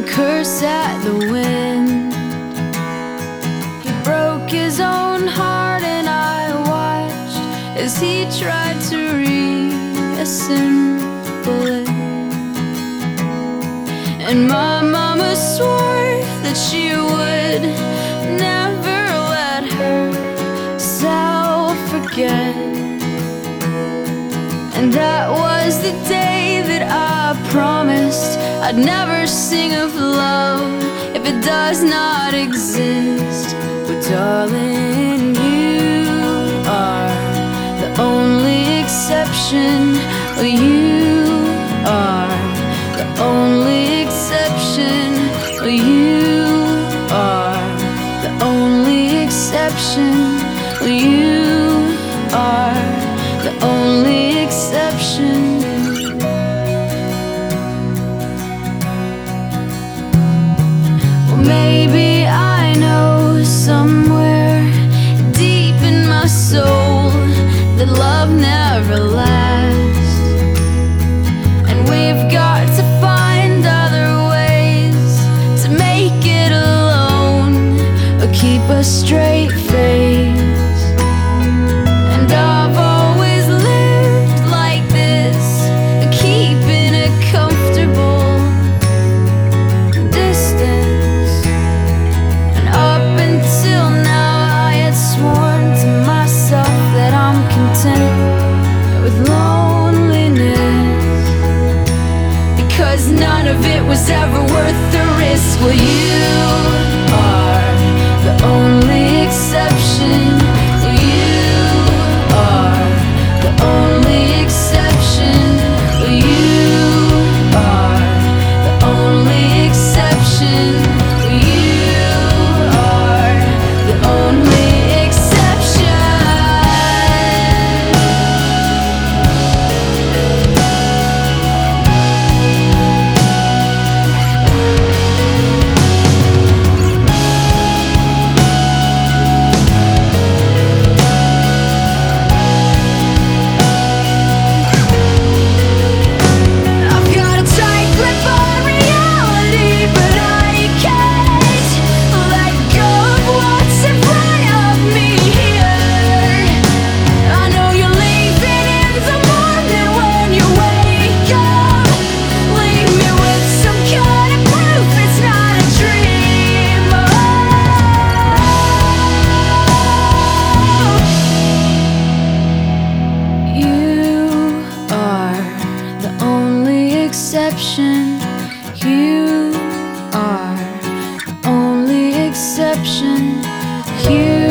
curse at the wind. He broke his own heart, and I watched as he tried to reassemble it. And my mama swore that she would never let herself forget. And that was the day that I promised I'd never sing of love if it does not exist. But darling, you are the only exception. You are the only exception. You are the only exception. You are the only exception. Well, maybe I know somewhere deep in my soul that love never lasts, and we've got to find other ways to make it alone or keep a straight face. And I've always lived like this, keeping a comfortable distance. And up until now I had sworn to myself that I'm content with loneliness, because none of it was ever worth the risk. Well, you are the only exception. You are the only exception. You are the only exception. You are the only exception. I've got a tight grip on reality, but I can't let go of what's in front of me here. I know you're leaving in the morning when you wake up. Leave me with some kind of proof it's not a dream. You are the only exception. You are the only exception. You